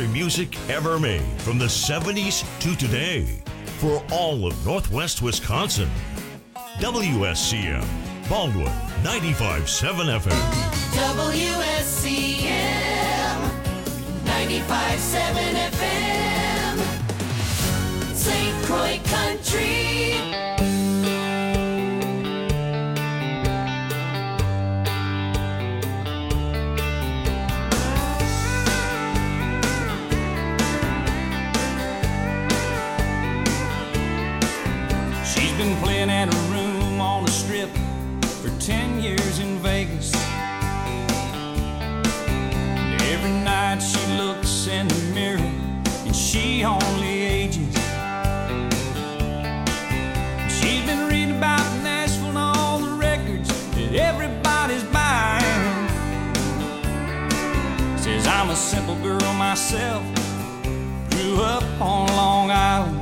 country music ever made from the 70s to today for all of Northwest Wisconsin. WSCM, Baldwin, 95.7 FM. WSCM, 95.7 FM, St. Croix Country. She's been playing at a room on the strip for 10 years in Vegas. And every night she looks in the mirror and she only ages. She's been reading about Nashville and all the records that everybody's buying. Says I'm a simple girl myself, grew up on Long Island.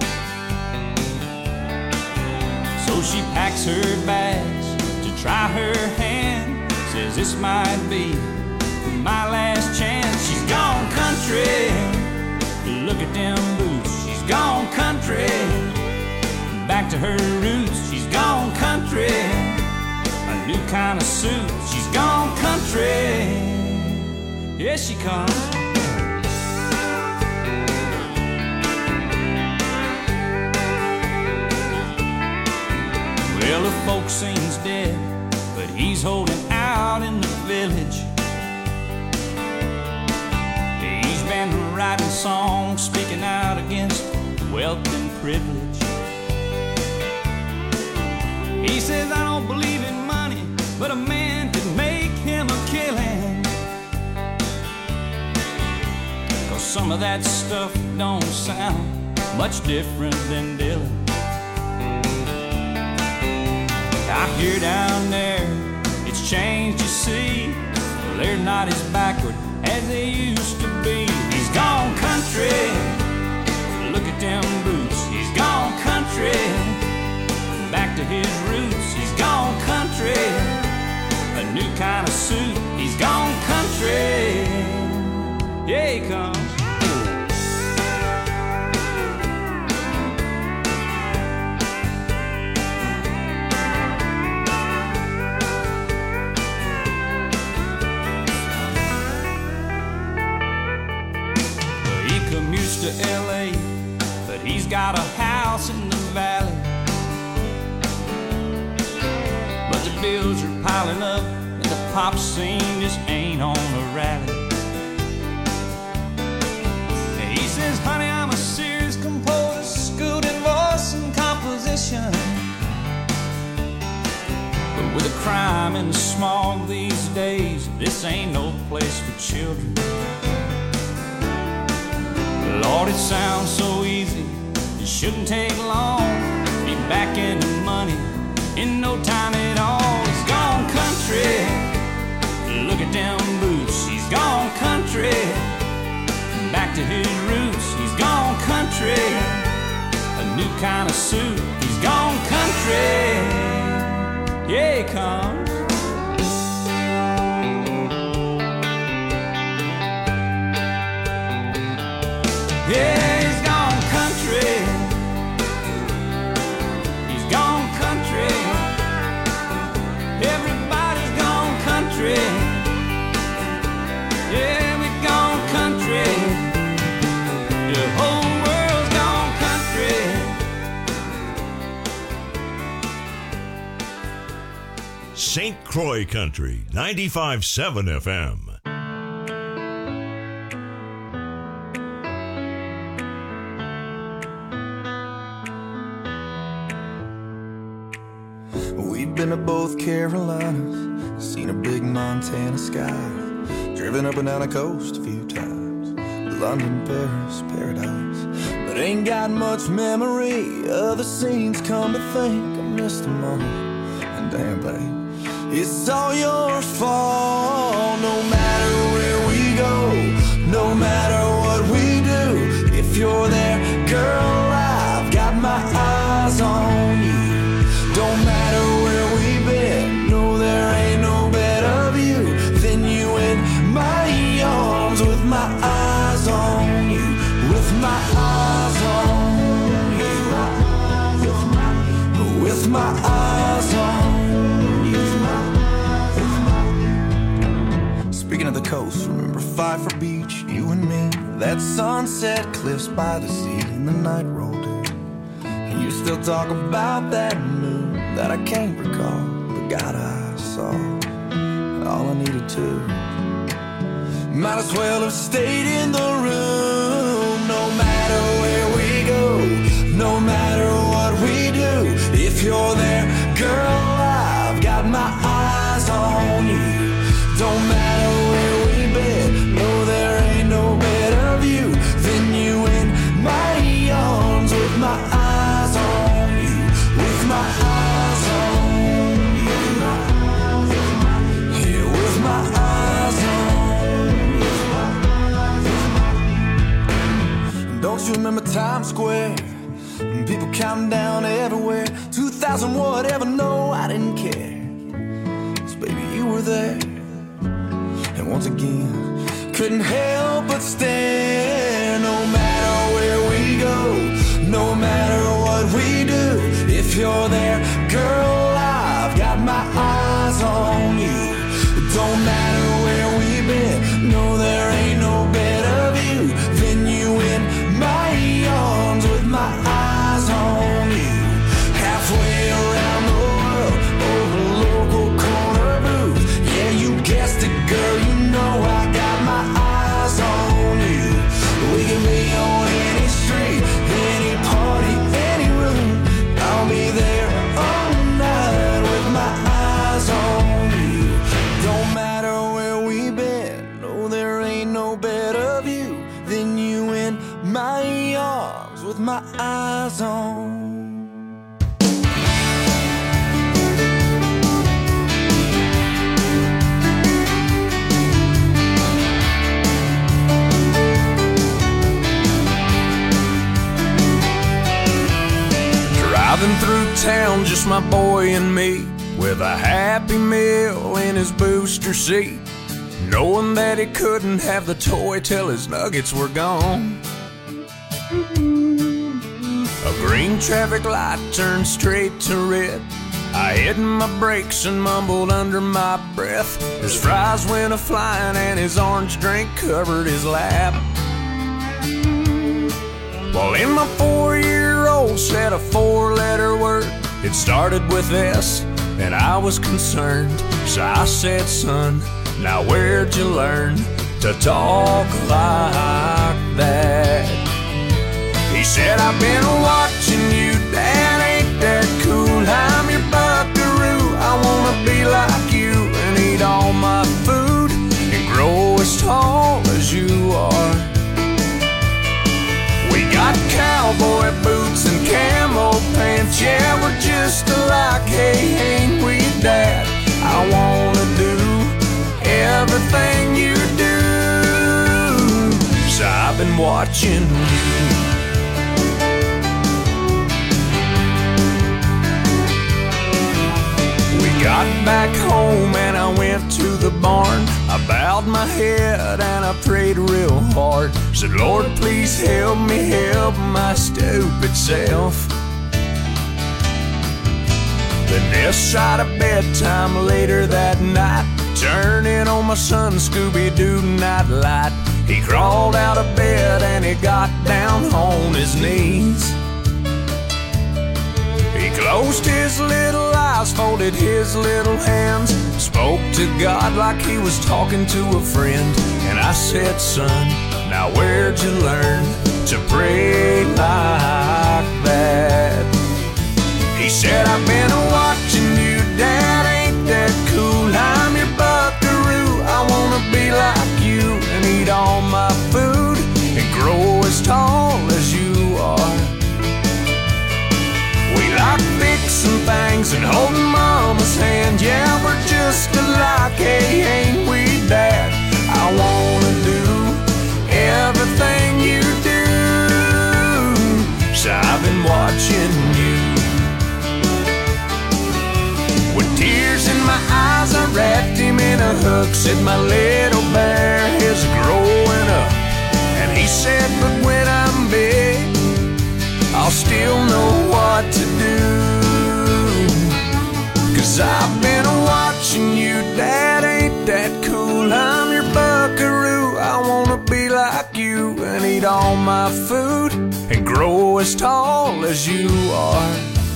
So she packs her bags to try her hand. Says this might be my last chance. She's gone country, look at them boots. She's gone country, back to her roots. She's gone country, a new kind of suit. She's gone country, here she comes. Well, the folk scene's dead, but he's holding out in the village. He's been writing songs, speaking out against wealth and privilege. He says, I don't believe in money, but a man could make him a killing. 'Cause some of that stuff don't sound much different than Dylan. Out here down there, it's changed, you see. Well, they're not as backward as they used to be. He's gone country, look at them boots. He's gone country, back to his roots. He's gone country, a new kind of suit. He's gone country, yeah, he comes. To LA, but he's got a house in the valley. But the bills are piling up and the pop scene just ain't on a rally. And he says, honey, I'm a serious composer, schooled in voice and composition. But with the crime and the smog these days, this ain't no place for children. Lord, it sounds so easy, it shouldn't take long. Be back in the money in no time at all. He's gone country, look at them boots. He's gone country, back to his roots. He's gone country, a new kind of suit. He's gone country, yeah, he comes. Yeah, he's gone country. He's gone country. Everybody's gone country. Yeah, we've gone country. The whole world's gone country. St. Croix Country, 95.7 FM. Been to both Carolinas, seen a big Montana sky, driven up and down the coast a few times, London, Paris, paradise, but ain't got much memory of the scenes. Come to think, I missed them all, and damn babe, it's all your fault. No matter where we go, no matter what we do, if you're there, girl, I've got my eyes on you. Don't matter where we've been, no, there ain't no better view than you in my arms with my eyes on you. that sunset cliffs by the sea, and the night rolled in. And you still talk about that moon that I can't recall, but God, I saw all I needed to. Might as well have stayed in the room. No matter where we go, no matter what we do, if you're there, girl, I've got my eyes on you. Don't matter where we've been, no, there ain't no better view than you in my arms, with my eyes on you, with my eyes on you, yeah, with my eyes on you. Don't you remember Times Square? People counting down everywhere, 2,000 whatever, no, I didn't care, 'cause baby, you were there. And once again, couldn't help but stare. No matter where we go, no matter what we do, if you're there, girl, I've got my eyes on you. Don't matter where we've been, no, there ain't no better view than you in my arms, with my eyes on you. Halfway around the world, over local corner booth. Yeah, you guessed it, girl, you know I got my eyes on you. We can be on any street, any party, any room. I'll be there all night with my eyes on you. Don't matter where we've been, no, there ain't no better view than you in my arms, with my eyes on. Driving through town, just my boy and me, with a Happy Meal in his booster seat, knowing that he couldn't have the toy till his nuggets were gone. A green traffic light turned straight to red. I hit my brakes and mumbled under my breath. His fries went a-flying and his orange drink covered his lap. Well, in my 4-year-old said a 4-letter word. It started with S, and I was concerned. So I said, son, now where'd you learn to talk like that? He said, I've been watching you, Dad, ain't that cool? I'm your buckaroo, I wanna be like you and eat all my food and grow as tall as you are. We got cowboy boots and camo pants, yeah, we're just alike, hey, ain't we, Dad? I wanna do everything you do, so I've been watching you. We got back home and I went to the barn. I bowed my head and I prayed real hard. Said, Lord, please help me help my stupid self. Then this side of bedtime later that night, turning on my son Scooby-Doo nightlight. He crawled out of bed and he got down on his knees. He closed his little eyes, folded his little hands, spoke to God like he was talking to a friend. And I said, son, now where'd you learn to pray like that? He said, I've been watching you, Dad, ain't that cool? I'm your buckaroo, I wanna be like you and eat all my food and grow as tall as you are. We like fixing things and holding Mama's hand, yeah, we're just alike, hey, ain't we, Dad? I wanna do everything you do, so I've been watching you. With tears in my eyes, I wrapped him in a hug, said my little bear is growing up. And he said, but when I'm big, I'll still know what to do. 'Cause I've been watching you, Dad, ain't that cool? I'm your buckaroo, I wanna be like you eat all my food and grow as tall as you are.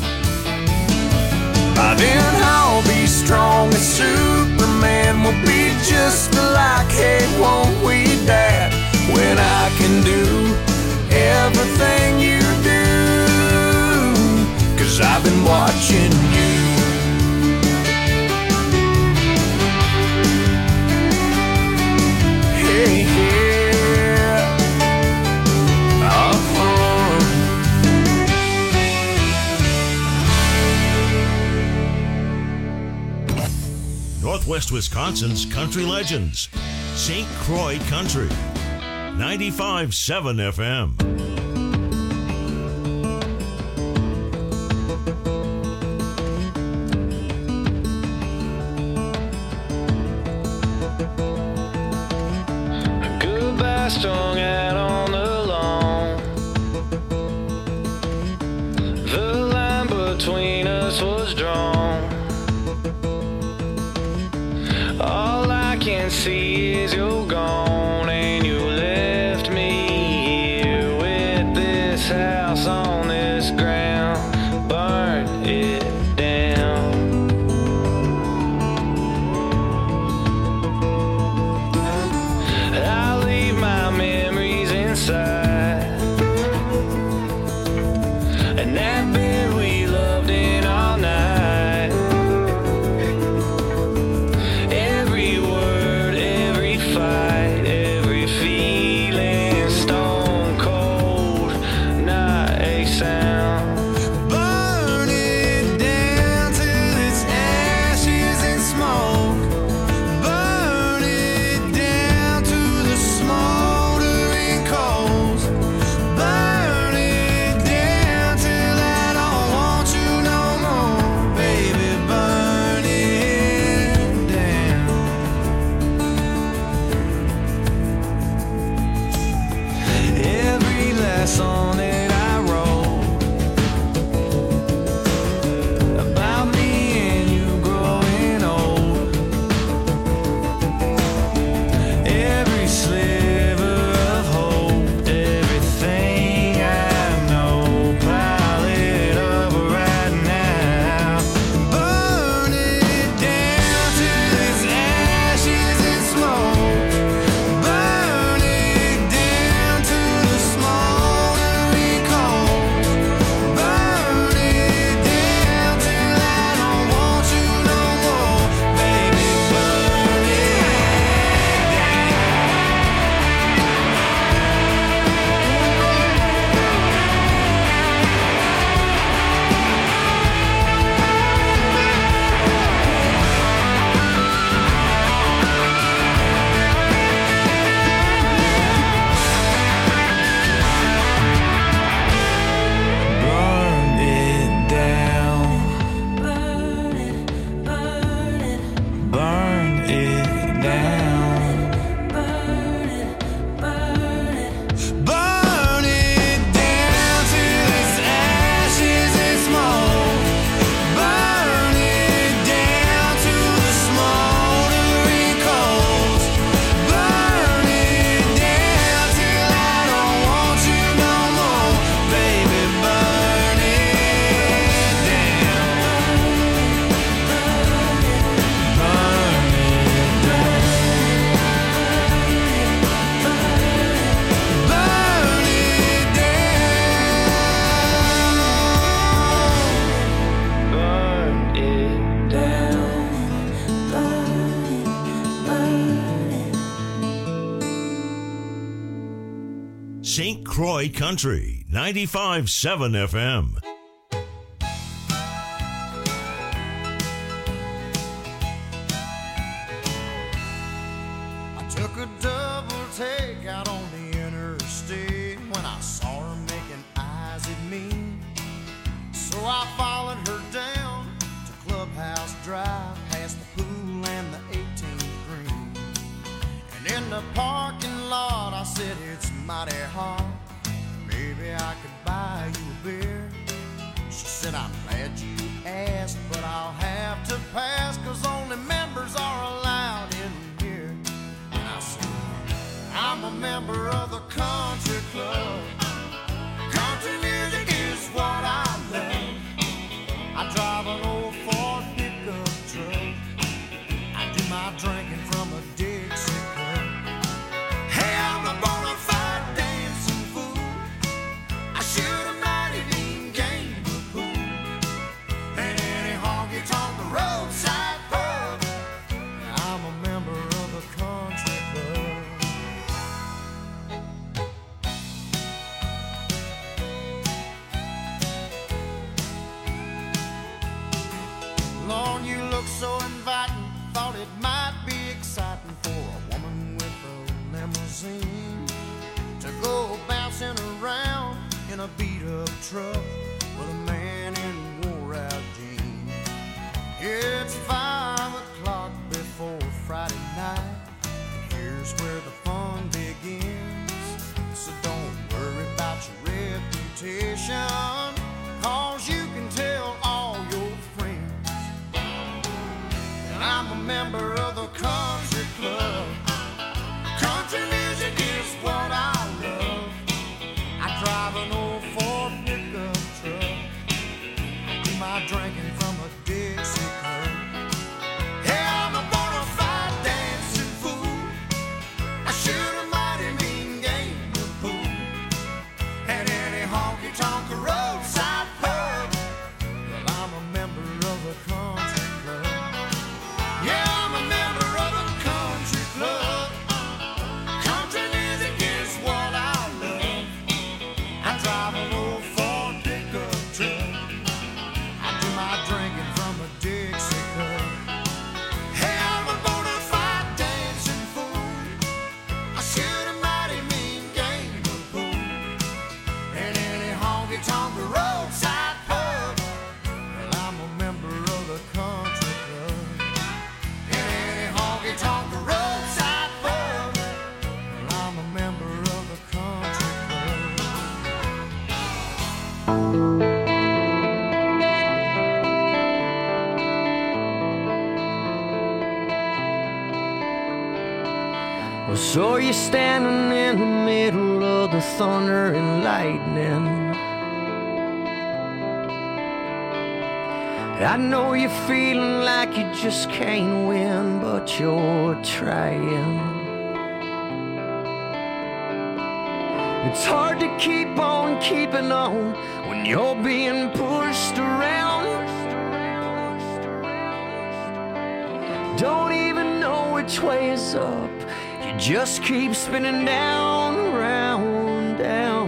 By then I'll be strong as Superman. We'll be just like, hey, won't we, Dad? When I can do everything you do, 'cause I've been watching you. Hey, yeah. Northwest Wisconsin's country legends. St. Croix Country. 95.7 FM. Goodbye strung out on the lawn. The line between us was drawn. All I can see is you're gone, and you left me here with this house on this ground. Burn it down. I leave my memories inside, and that bed we loved in all night. Every word, every fight, every feeling, stone cold, not a sound. Burn it down till it's ashes and smoke. Burn it down to the smoldering coals. Burn it down till I don't want you no more, baby. Burn it down. Every last song that I wrote about me and you growing old. Every sliver of hope, everything I know, pile it up right now. Burn it down till it's ashes and smoke. Burn it down to the smoldering coals. Burn it down till I don't want you no more, baby. Burn it down. Burn it down. Burn it down. Burn it down till it's ashes and smoke. Burn it down to the smoldering coals. Burn it down till I don't want you no more, baby. Burn it down. Burn it down. Burn it St. Croix Country. 95.7 FM. I took a double take out on the interstate when I saw her making eyes at me. So I followed her down to Clubhouse Drive, past the pool and the 18th green. And in the parking lot I said, it's mighty hot, maybe I could buy you a beer. She said, I'm glad you asked, but I'll have to pass, 'cause only members are allowed in here. And I said, I'm a member of the country club. Country music is what I love. I drive an old Ford pickup truck. I do my drinking from a Dixie cup. Hey, I'm a bona fide dancing fool. I shoot a mighty mean game of pool. And any honky-tonk roadside pub. I'm a member of the country club. Lord, you look so inviting. Thought it might be exciting for a woman with a limousine to go bouncing around in a beat-up truck with a man in wore-out jeans. It's 5 o'clock before Friday night, and here's where the fun begins. So don't worry about your reputation, 'cause you can tell all your friends. And I'm a member of the country club. Country music is what I love. I drive an old Ford pickup truck. I do my drinking from a Dixie cup. Hey, I'm a bona fide dancing fool. I shoot a mighty mean game of pool. And any honky-tonk roadside pub. Well, I'm a member of the country club. Yeah, I'm a member of the country club. Country music is what I love. I drive an old Ford pickup truck. I do my drinking from a Dixie cup. Hey, I'm a bona fide dancing fool. I shoot a mighty mean game of pool. And any honky-tonk roadside pub. Well, I'm a member of the country club. And any honky-tonk roadside pub. Well, I'm a member of the country club. Well, so you're standing in the middle of the thunder and lightning. I know you're feeling like you just can't win, but you're trying. It's hard to keep on keeping on when you're being pushed around. Don't even know which way is up. You just keep spinning down, round, down.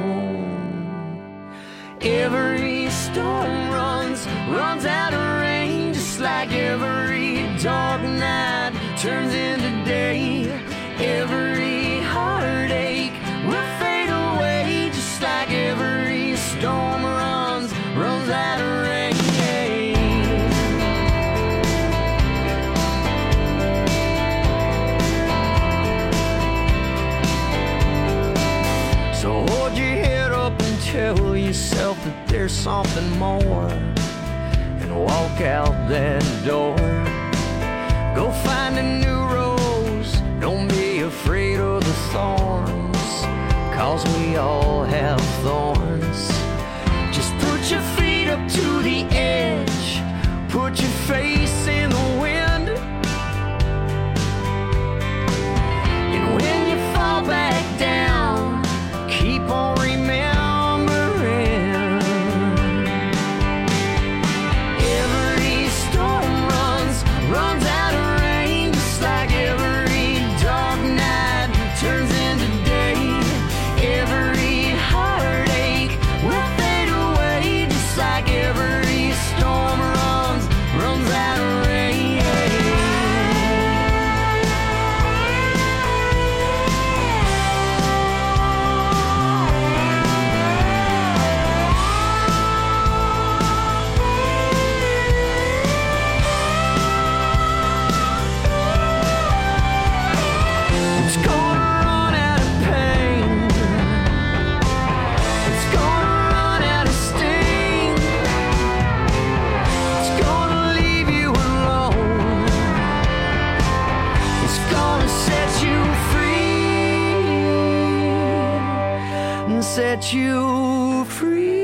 Every storm runs out of rain, just like every dark night turns into day. Every heartache will fade away, just like every storm runs out of rain. So hold your head up and tell yourself that there's something more, and walk out that door. Go find a new rose, don't be afraid of the thorns, 'cause we all have thorns. Just put your feet up to the edge, put your face in the wind, and when you fall back down, keep on remembering. Every storm runs out of rain, just like every dark night turns into day. Every heartache will set you free.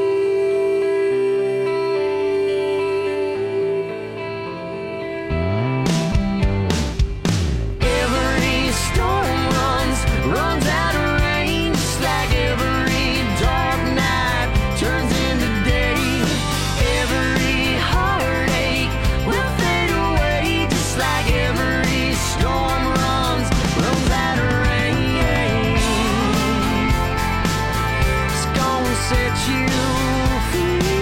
Every storm runs out of rain, just like every dark night turns into day. Every heartache will fade away, just like every storm runs out of rain. It's gonna set you free.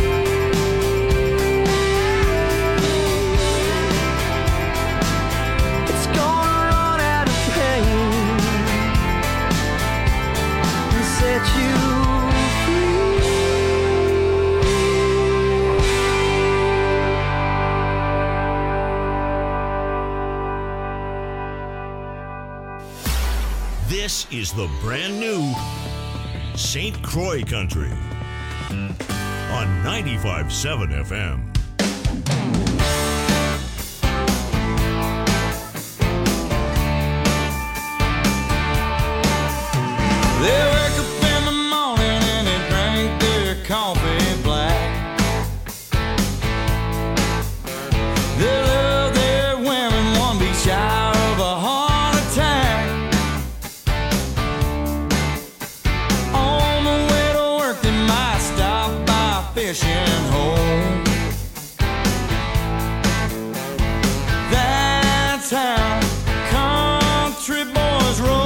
It's gonna run out of pain and set you This is the brand new St. Croix Country on 95.7 FM. They wake up in the morning and they drink their coffee black. They love their women, one be shy of a heart attack. On the way to work they might stop by a fishing hole. That's how country boys roll.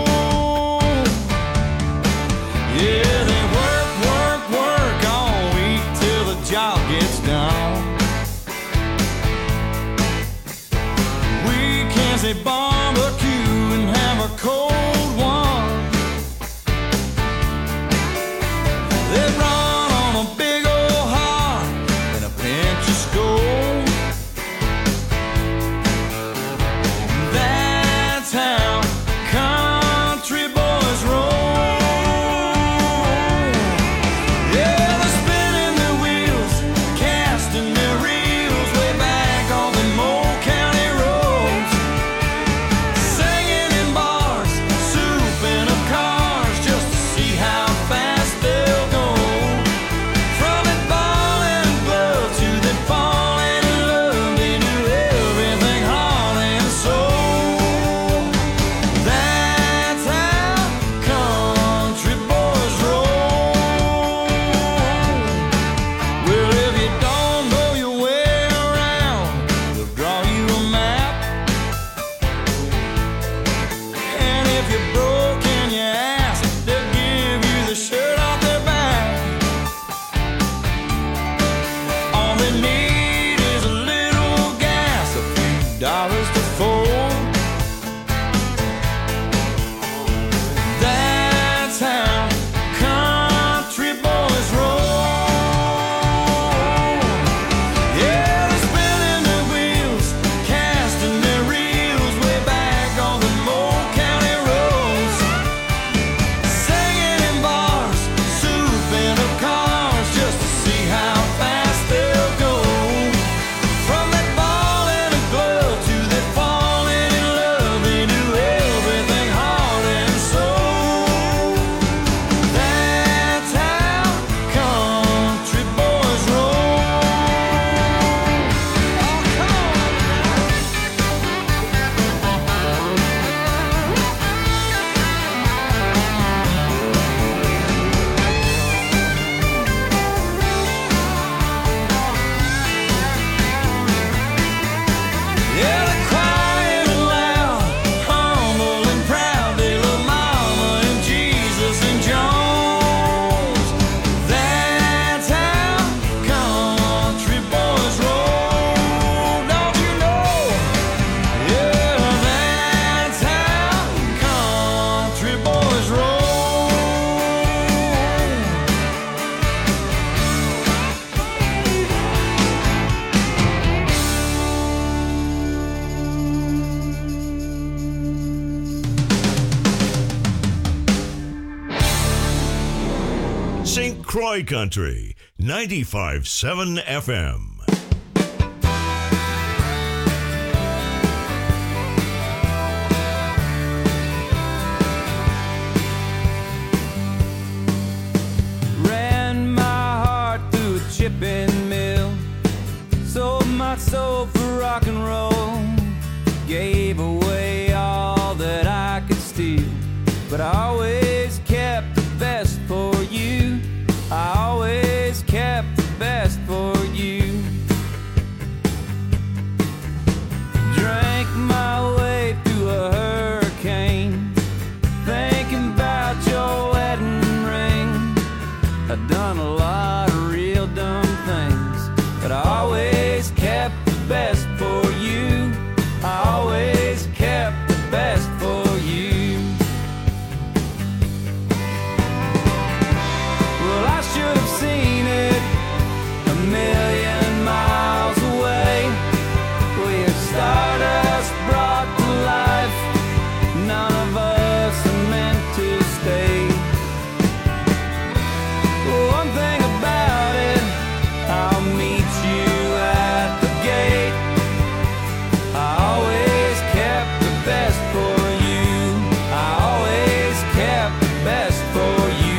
Yeah, they work all week till the job gets done. Weekends they barbecue and have a cold one. They run on a big old heart and a pinch of Skol. That's how country boys roll. Yeah, they're spinning their wheels, casting their reels way back on the old county roads. Singing in bars, souping up cars just to see how fast they'll go. From it falling in love to them falling in love, they do everything heart and soul. That's how country boys roll. Well, if you don't know your way around, they'll draw you a map. And if you're broke in your ass, they'll give you the shirt off their back. All they need is a little gas, a few dollars to fold. That's how country boys roll. Yeah, they're spinning their wheels, casting their reels way back on the old county roads. Singing in bars, souping up cars just to see how fast they'll go. From that ball in a glove to that falling in love, they do everything heart and soul. That's how country boys roll. Oh, come on. Yeah, they're quiet and loud, humble and proud. They love Mama and Jesus and Jones. That's how country boys roll. Don't you know? Yeah, that's how country boys roll. St. Croix Country, 95.7 FM. lot of real dumb things, but I always kept the best for you. I always kept the best for you. Well, I should have seen it a million miles away. We're stardust brought to life. None of us are meant to stay. One thing about it, I'll meet you at the gate. I always kept the best for you. I always kept the best for you.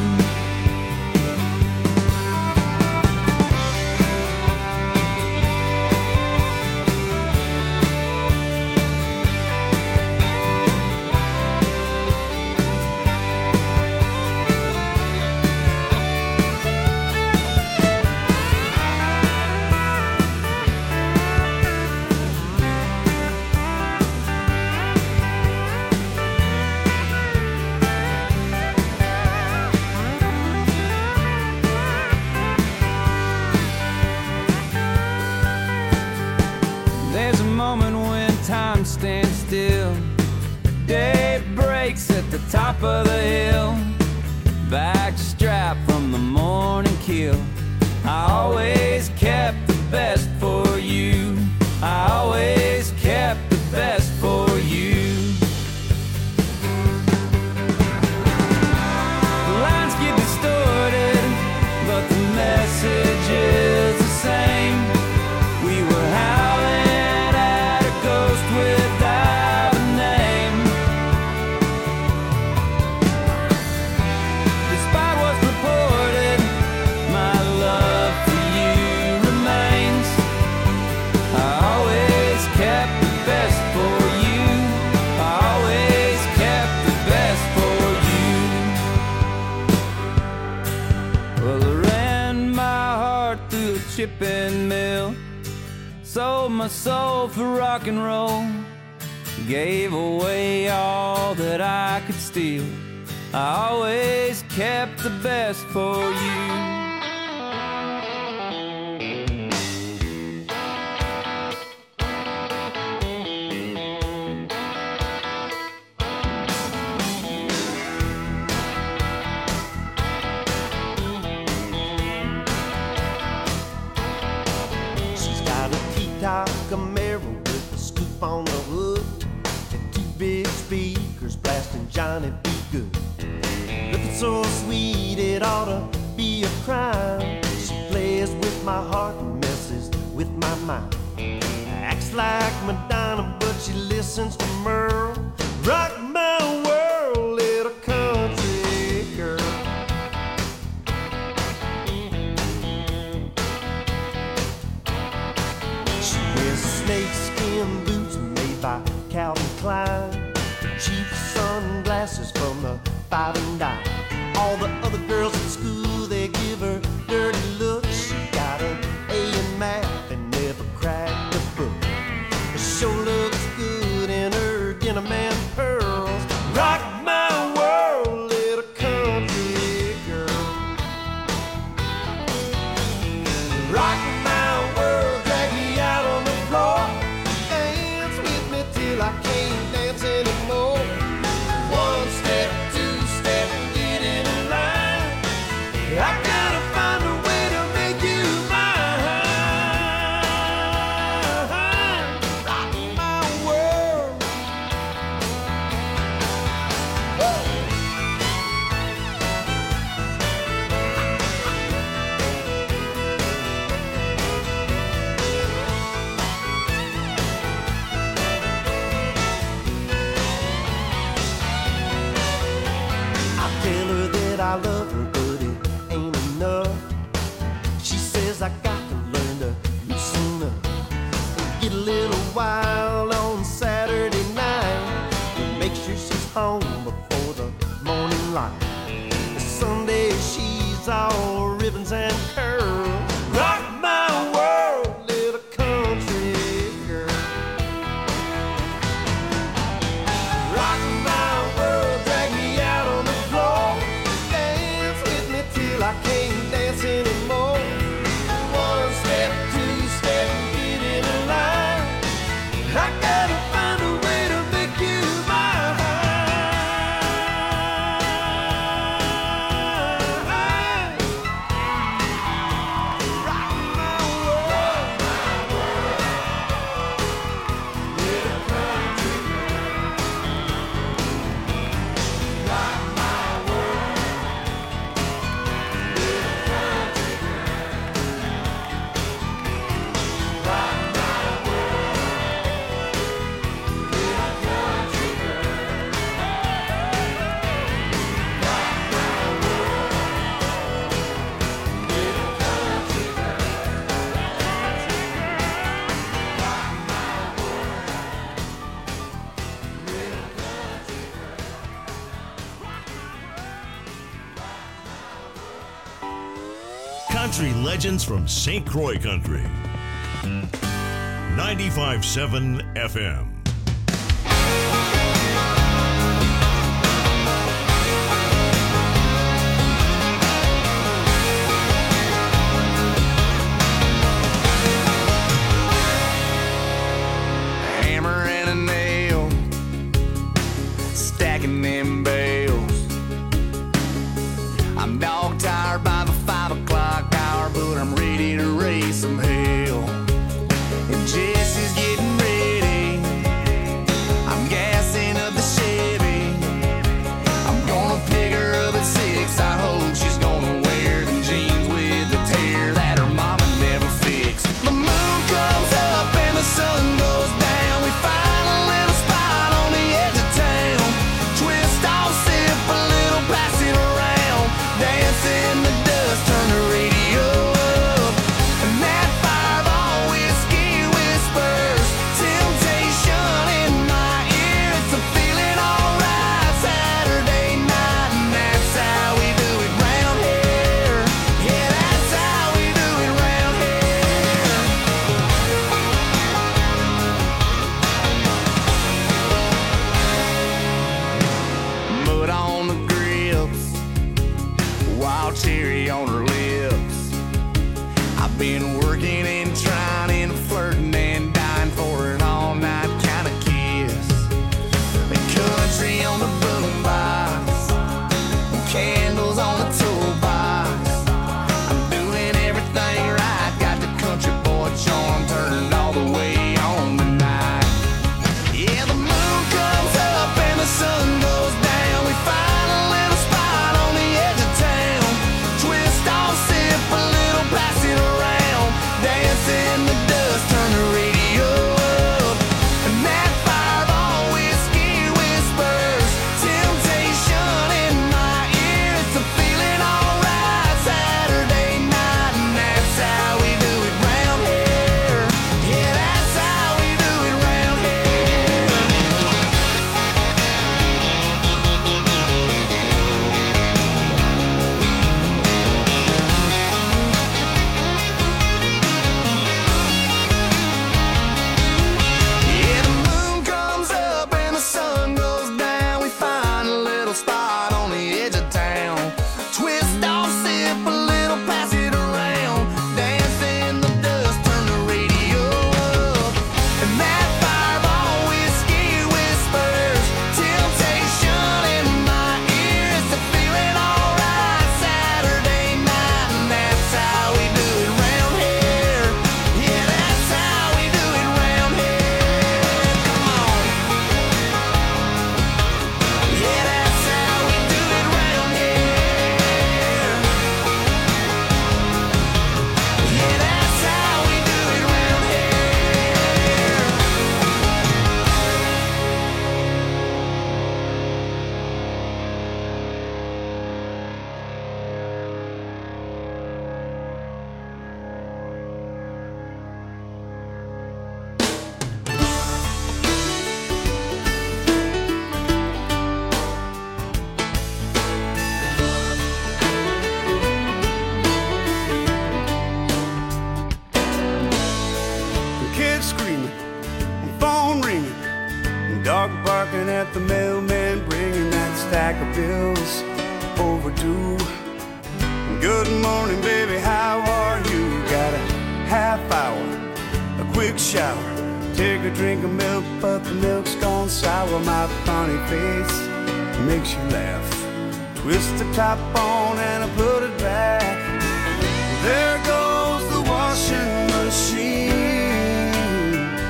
There's a moment when time stands still. Day breaks at the top of the hill. Backstrap from the morning kill. I always kept the best for you. I always kept the best for you. The lines get distorted, but the message is the same. We were howling at a ghost without a name. Despite what's reported, my love for you remains. I always kept the best for you. I always kept the best for you. Well, I ran my heart through a chipping mill. Sold my soul for rock and roll. Gave away all that I could steal. I always kept the best for you. She's got a T-top Camaro with a scoop on the hood and two big speakers blasting Johnny B. Good. Looking so sweet it ought to be a crime. She plays with my heart and messes with my mind. Acts like Madonna, but she listens to Merle. Rock my world, little country girl. She wears snakeskin boots made by Calvin Klein, cheap sunglasses from the Five and Dime. All the other girls at school, they give her dirty looks. She got an A in math and never cracked a book. She sure looks good in her denim and pearls. Rock my world, little country girl. Rock my world, drag me out on the floor. Dance with me till I can't dance anymore. One step, two step, get in line. I gotta find a way to make you mine. Rock my world. I tell her that I love her, but it ain't enough. She says I got to learn to loosen up. Get a little wild on Saturday night. Make sure she's home before the morning light. Sunday she's all ribbons and curls. Rock my world, little country girl. Rock my world, drag me out on the floor. Dance with me till I can't dance anymore. country legends from St. Croix Country. 95.7 FM. Hammer and a nail, stacking them bales. I'm dog tired by the 5 o'clock hour, but I'm ready to raise some hell. And Jesse's getting ready, I'm gassing up the Chevy. I'm gonna pick her up at 6, I hope she's gonna wear them jeans with the tear that her mama never fixed. The moon comes up and the sun goes down, we find a little spot on the edge of town. Twist off, sip a little, pass it around, dance in the dust, turn the radio up. And that fireball whiskey whispers temptation in my ear. It's a feeling alright Saturday night, and that's how we do it round here. Yeah, that's how we do it round here. Mud on the grips, wild cherry on her lips. I've been working and trying and flirting and dying for an all-night kind of kiss. The country on the boombox, candles on the toolbox. I'm doing everything right, got the country boy charm turned all the way on tonight. Yeah, the moon comes up and the sun goes down, we find a little spot on the edge of town. Twist off, sip a little, pass it around, dance in the dust, turn the radio up. And that fireball whiskey whispers temptation in my ear. It's a feeling alright Saturday night, and that's how we do it round here. Yeah, that's how we do it round here. Yeah, the moon comes up and the sun goes down, we find a little spot on the edge of town. Twist off, sip a little, pass it around, dance in the dust, turn the radio up. And that fireball whiskey whispers temptation in my ear. It's a feeling alright Saturday night, and that's how we do it round here. Yeah, that's how we do it round here. Come on. Yeah, that's how we do it round here. Yeah, that's how we do it round here. The kids screaming, the phone ringing, the dog barking at the mailman, bringing that stack of bills overdue. Good morning, baby, how are you? Got a half hour, a quick shower, take a drink of milk, but the milk's gone sour. My funny face makes you laugh. Twist the top on and I put it back. There goes the washing machine.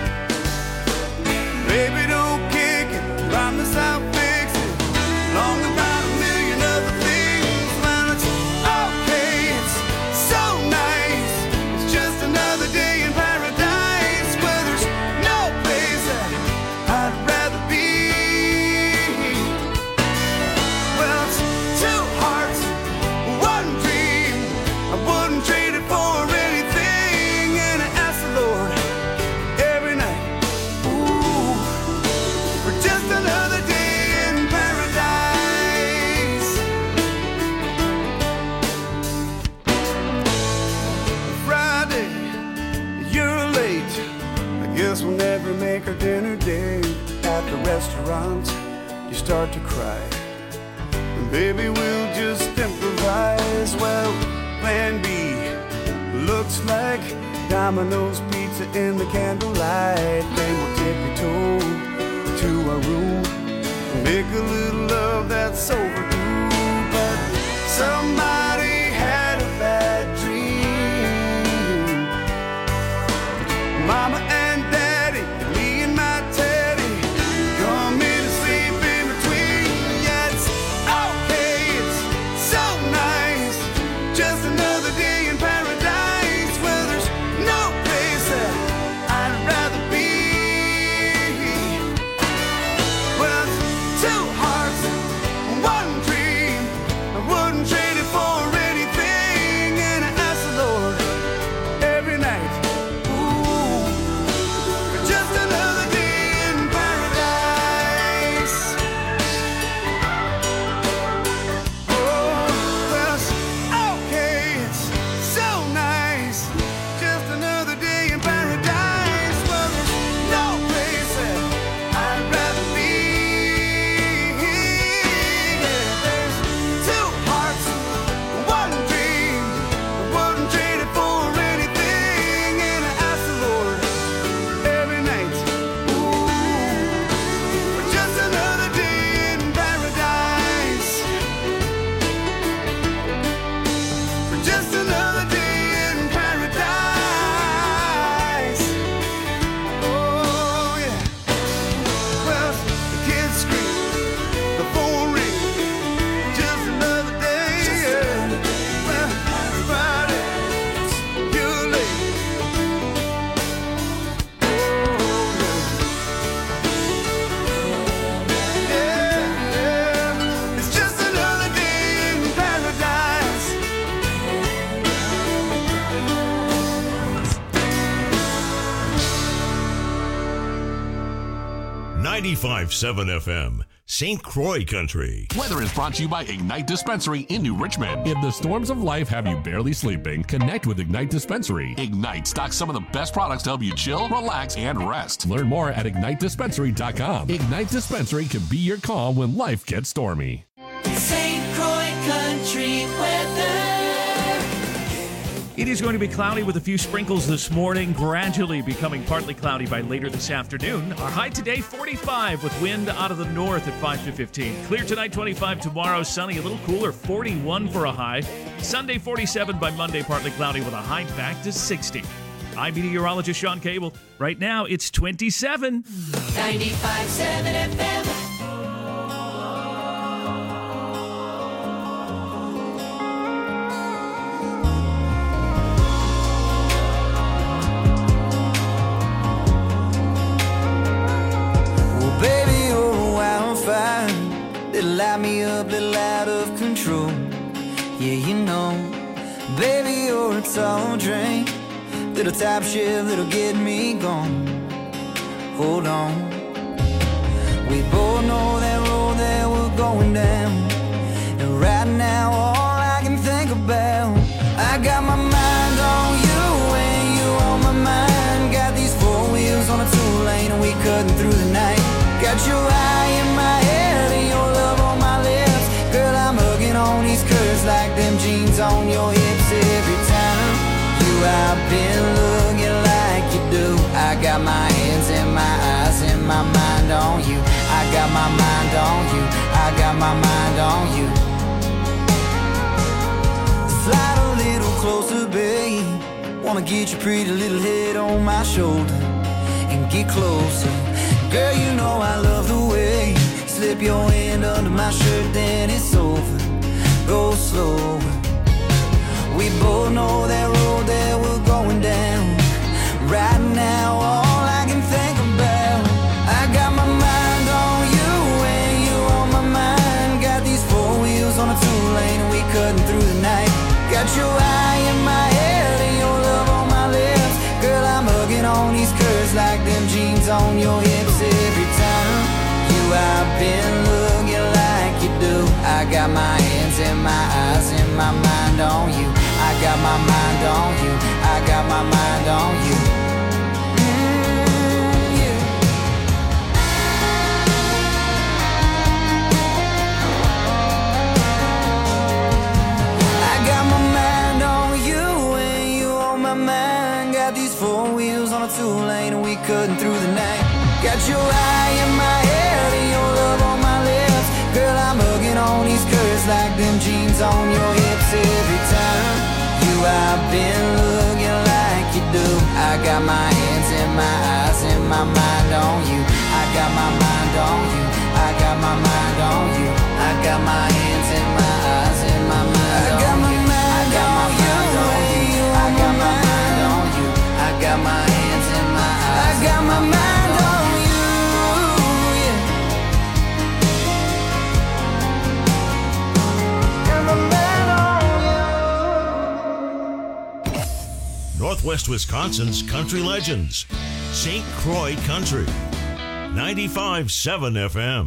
Baby, don't kick it, promise I'll fix it. Long about a million other things, man, it's okay, it's so nice. It's just another day in paradise, where there's no place that I'd rather be. Well, it's two hearts, one dream, I wouldn't trade it restaurant, you start to cry. And baby, we'll just improvise. Well, plan B looks like Domino's pizza in the candlelight. Then we'll tiptoe to our room and make a little love that's overdue. But somebody had a bad dream. Mama and Daddy, me and my Teddy, come in and sleep in between. Yeah, it's okay, it's so nice. Just another day in paradise where there's no place that I'd rather be. Well, it's two hearts, one dream. I wouldn't trade it for anything. And I ask the Lord every night, ooh, for just another day in paradise. Oh, well, it's okay, it's so nice. Just another day in paradise. Well, there's no place that I'd rather be. Yeah, there's two hearts, one dream. I wouldn't trade it for anything. And I ask the Lord every night, ooh, for just another day in paradise. For just another day in paradise. Oh, yeah. Well, the kids scream, the phone rings. Just another day. Well, it's Friday, you're late. Oh, yeah. It's just another day in paradise. 95.7 FM, St. Croix Country. Weather is brought to you by Ignite Dispensary in New Richmond. If the storms of life have you barely sleeping, connect with Ignite Dispensary. Ignite stocks some of the best products to help you chill, relax, and rest. Learn more at IgniteDispensary.com. Ignite Dispensary can be your calm when life gets stormy. St. Croix Country weather. It is going to be cloudy with a few sprinkles this morning, gradually becoming partly cloudy by later this afternoon. Our high today, 45, with wind out of the north at 5 to 15. Clear tonight, 25. Tomorrow, sunny, a little cooler, 41 for a high. Sunday, 47. By Monday, partly cloudy with a high back to 60. I'm meteorologist Sean Cable. Right now, it's 27. 95.7 FM. Baby, you're a wildfire that'll light me up, little out of control. Yeah, you know, baby, you're a tall drink, little top shift that'll get me going. Hold on, we both know that road that we're going down, and right now all I can think about, I got my mind on you and you on my mind. Got these four wheels on a two-lane and we cutting through the night. Got your eye in my head and your love on my lips. Girl, I'm hugging on these curves like them jeans on your hips. Every time you I've been looking like you do. I got my hands and my eyes and my mind on you. I got my mind on you. I got my mind on you. Slide a little closer, babe. Wanna get your pretty little head on my shoulder and get closer. Girl, you know I love the way you slip your hand under my shirt, then it's over. Go slower. We both know that road that we're going down. Right now, all I can think about, I got my mind on you and you on my mind. Got these four wheels on a two-lane and we cutting through the night. Got your eye in my head and your love on my lips. Girl, I'm hugging on these curves like them jeans on your hips. Every time you I've been looking like you do. I got my hands and my eyes and my mind on you. I got my mind on you. I got my mind on you. Yeah. my mind. Got these four wheels on a two lane and we cutting through the night. Got your eye in my head and your love on my lips. Girl, I'm hugging on these curves like them jeans on your hips. Every time I've been looking like you do. I got my hands and my eyes and my mind on you. I got my mind on you. I got my mind on you. I got my hands and my eyes and my mind on you. I got my mind on you. I got my mind on you. I got my hands and my eyes. I got my mind on you. Northwest Wisconsin's country legends. St. Croix Country. 95.7 FM.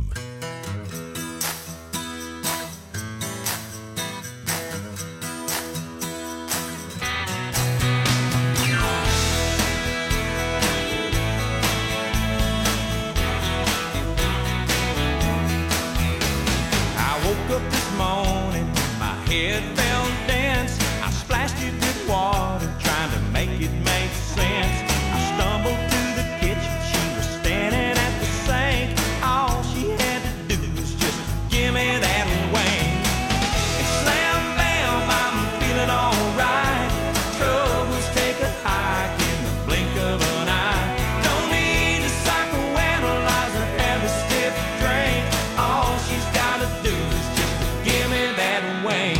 I woke up this morning, my head felt dense. I splashed it with water, trying to make it make sense. I stumbled to the kitchen, she was standing at the sink. All she had to do was just give me that wing. And slam bam, I'm feeling alright. Troubles take a hike in the blink of an eye. Don't need a psychoanalyze or have a stiff drink. All she's gotta do is just give me that wing.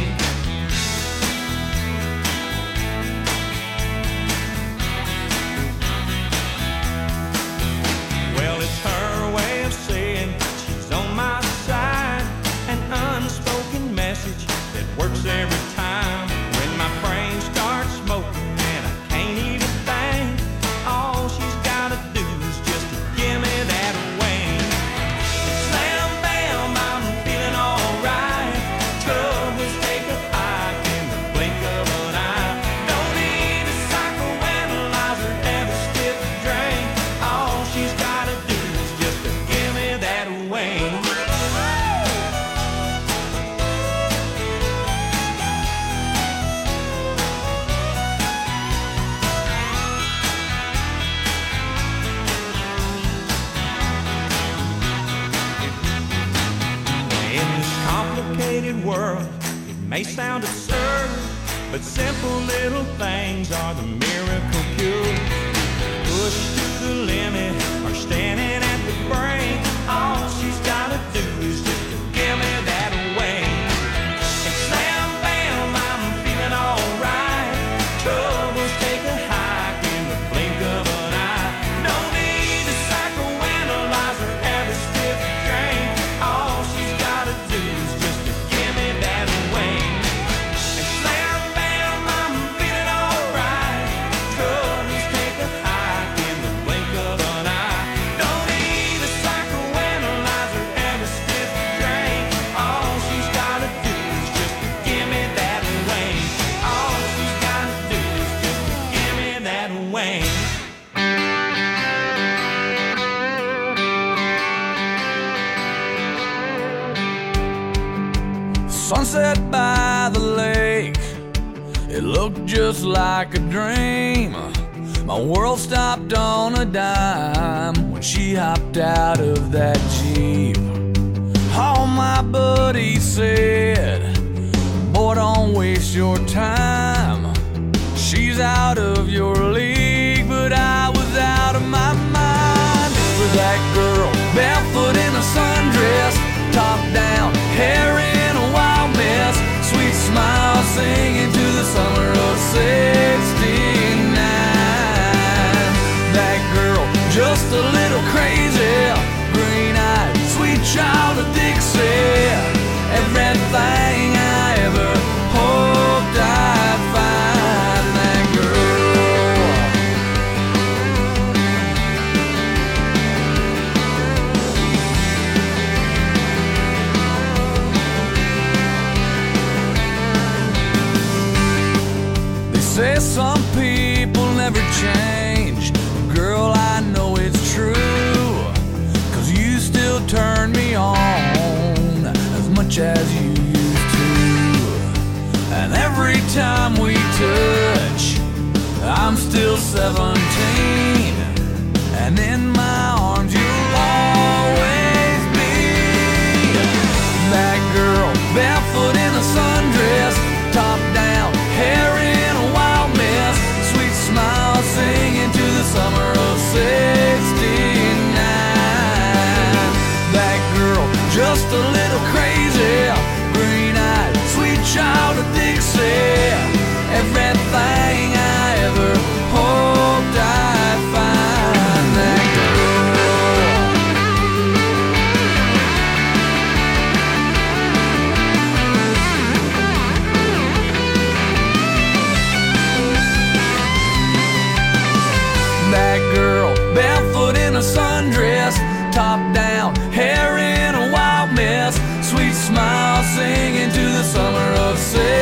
Well, it's her way of saying she's on my side. An unspoken message that works every time. When my brain starts smoking and I can't even think, all she's gotta do is just give me that wing. Slam bam, I'm feeling alright. Troubles take a hike in the blink of an eye. Don't need a psychoanalyzer, have a stiff drink. All she's gotta do is just give me that wing. In this complicated world, it may sound absurd, but simple little things are the miracle cure. Pushed to the limit or standing at the brink, all she's gotta do is just give me that wing. And slam bam, I'm feeling alright. Troubles take a hike in the blink of an eye. Don't need a psychoanalyzer, have a stiff drink. All she's gotta do is just give me that wing. And slam bam, I'm feeling alright. Troubles take a hike in the blink of an eye. Don't need a psychoanalyzer, have a stiff drink. All she's gotta do is just give me that wing. All she's gotta do is just give me that wing. Sunset by the lake, it looked just like a dream. My world stopped on a dime when she hopped out of that Jeep. All my buddies said, boy, don't waste your time. She's out of your league, but I was out of my mind. For that girl, barefoot in a sundress, top down, hair in a wild mess, sweet smile singing to the summer of '69. That girl, just a little crazy, green-eyed, sweet child of Dixie. Everything I ever hoped I'd find, that girl. They say some people never change. Girl, I know it's true, 'cause you still turn me on as much as you used to. And every time we touch, I till 17, and in my arms you'll always be. That girl, barefoot in a sundress, top down, hair in a wild mess, sweet smile singing to the summer of '69. That girl, just a little crazy, green-eyed, sweet child of Dixie, everything I ever hoped I'd find. That girl, barefoot in a sundress, top down, hair in a wild mess, sweet smile singing to the summer of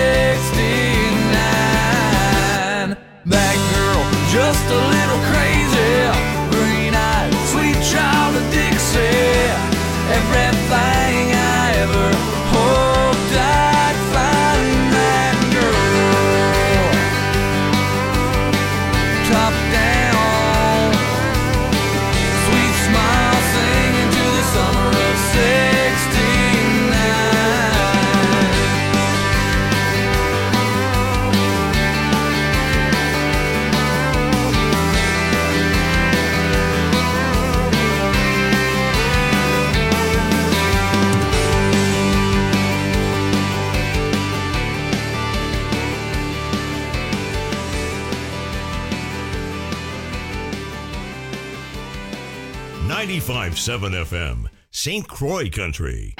'69. That girl, just a little crazy, green-eyed, sweet child of Dixie, everything I ever hoped I'd find. That girl, top down, sweet smile singing to the summer of '69. 95.7 FM, St. Croix Country.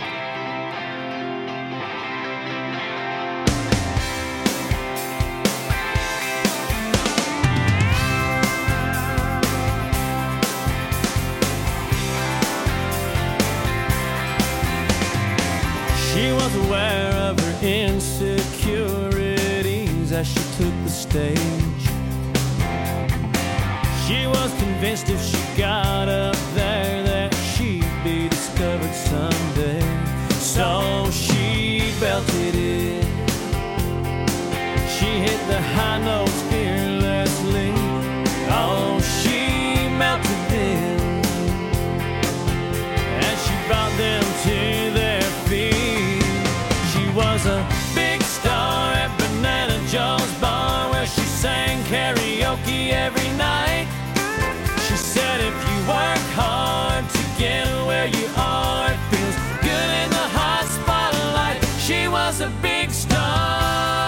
She was aware of her insecurities as she took the stage. She was convinced if she got up there that she'd be discovered someday. So she belted it. She hit the high notes fearlessly. Oh, she melted in. And she brought them to their feet. She was a big star at Banana Joe's bar, where she sang karaoke every night. She said if you work hard to get where you are, it feels good in the hot spotlight. She was a big star.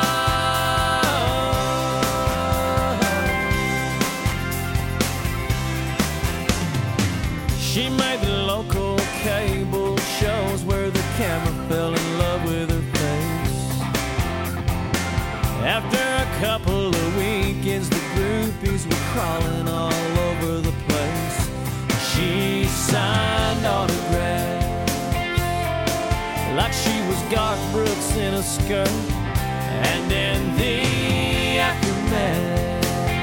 She made the local cable shows where the camera fell in love with her face. After a couple of weekends, the groupies were crawling all over the place. She signed autographs like she was Garth Brooks in a skirt. And in the aftermath,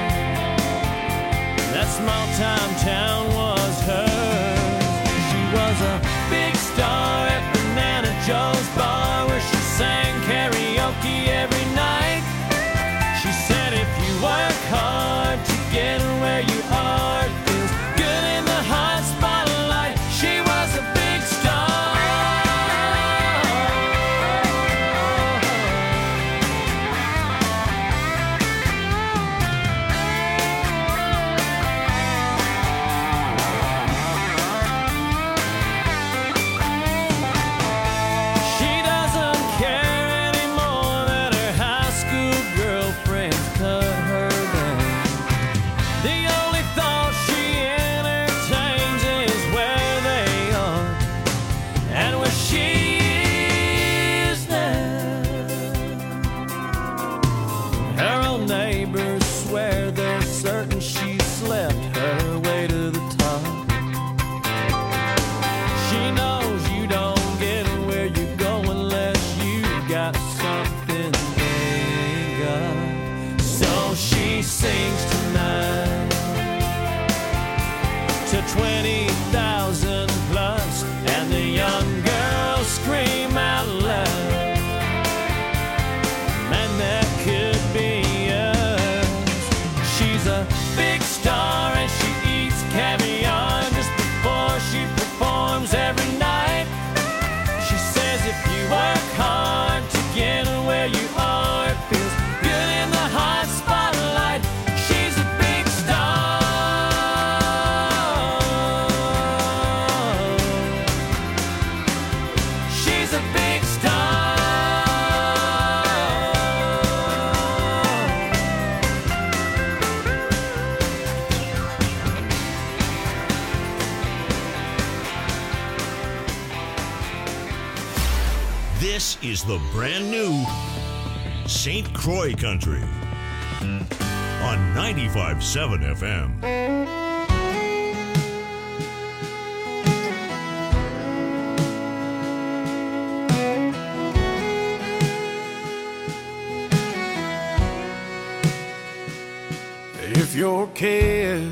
that small-time town was hers. She was a big star at Banana Joe's bar, where she sang karaoke every night. She said if you work hard to get where you are, it feels good in the hot spotlight. She was a big star. She doesn't care anymore that her high school girlfriends cut her down. The only thought she entertains is where they are and where she is now. Her old neighbors swear they're certain she slept her way to the top. She knows you don't get where you go unless you got something they ain't got. So she sings tonight to 20,000 plus, and the young girls scream out loud, man, that could be us. She's a big star and she eats caviar just before she performs every night. She says if you work hard to get where you are, it feels good in the hot spotlight. She's a big star. She's a big star. This is the brand new St. Croix Country on 95.7 FM. If your kids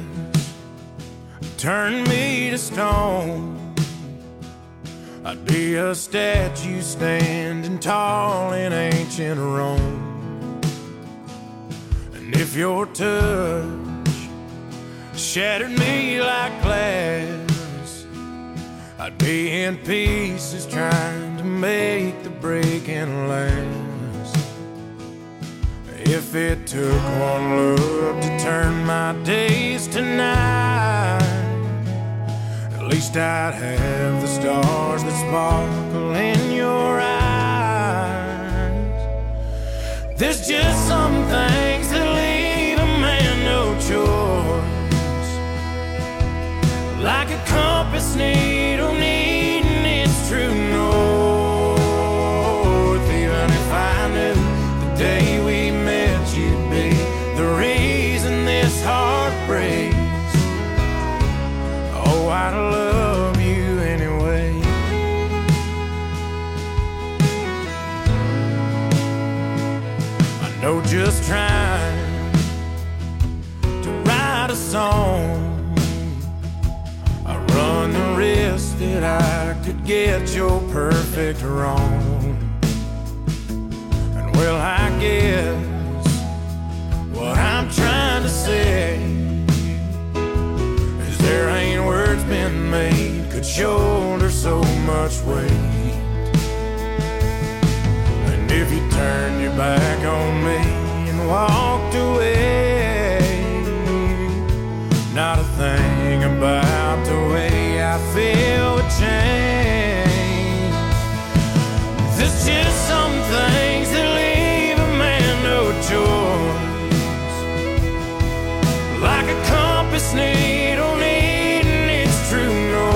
turn me to stone, I'd be a statue standing tall in ancient Rome. And if your touch shattered me like glass, I'd be in pieces trying to make the breaking last. If it took one look to turn my days to night, at least I'd have the stars that sparkle in your eyes. There's just some things that leave a man no choice, like a compass needle needing its true north. Even if I knew the day we met you'd be the reason this heart breaks, oh, I'd love you anyway. I know just trying to write a song, I run the risk that I could get your perfect wrong. And well, I guess what I'm trying to say is there ain't words been made could shoulder so much weight. And if you turned your back on me and walked away, not a thing about the way I feel would change. There's just some things that leave a man no choice, like a compass needle needing its true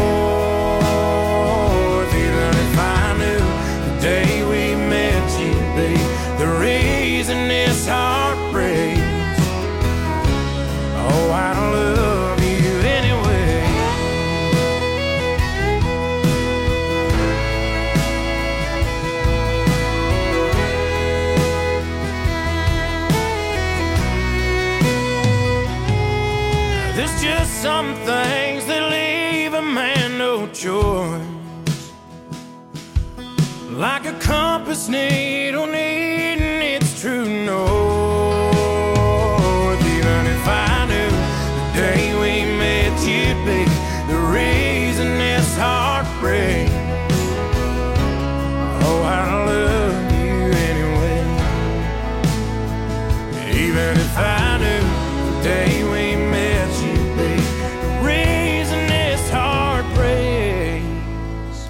north. Even if I knew the day we met you'd be the reason this heart breaks, oh, I'd love you anyway. There's just some things that leave a man no choice, like a compass needle needing its true north. Even if I knew the day we met you'd be the reason this heart breaks, oh, I love you anyway. Even if I knew the day we met you'd be the reason this heart breaks,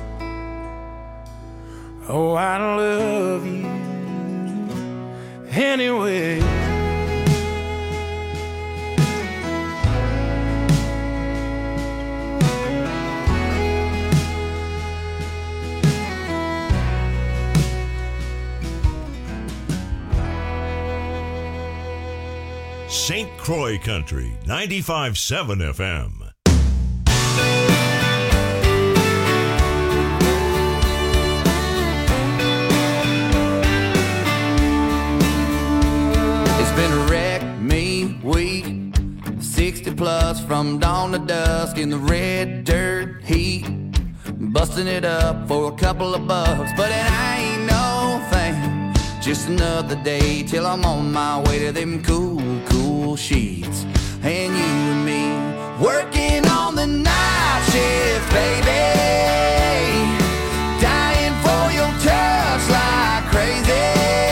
oh, I love you anyway. St. Croix Country, 95.7 FM. It's been a wreck, me, week, 60 plus from dawn to dusk in the red dirt heat, busting it up for a couple of bucks, but it ain't no thing. Just another day till I'm on my way to them cool comfortable sheets. And you and me working on the night shift, baby. Dying for your touch like crazy.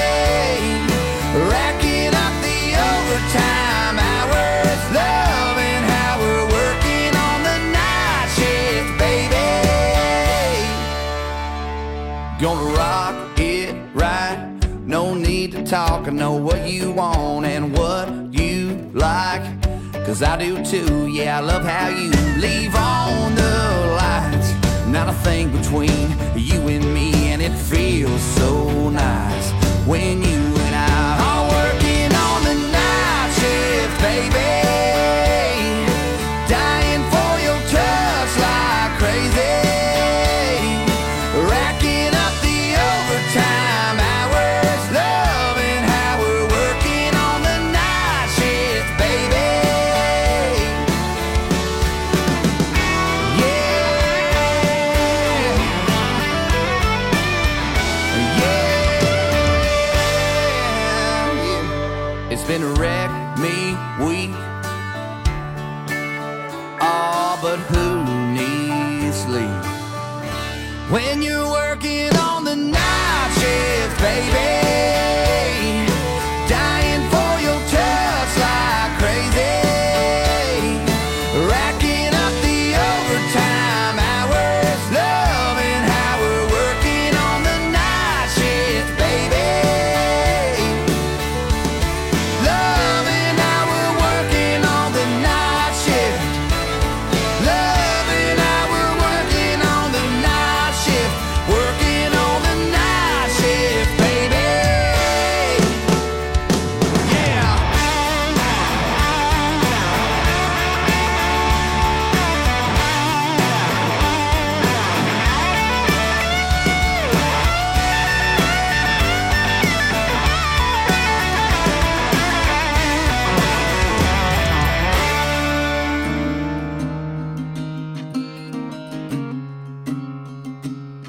Racking up the overtime hours. Loving how we're working on the night shift, baby. Gonna rock it right. No need to talk. I know what you want and what you like. 'Cause I do too, yeah, I love how you leave on the lights. Not a thing between you and me, and it feels so nice when you and I are working on the night shift, baby. Dying for your touch like crazy. Racking up the overtime hours. Loving how we're working on the night shift, baby. It's been a wreck me week. Oh, but who needs sleep when you're working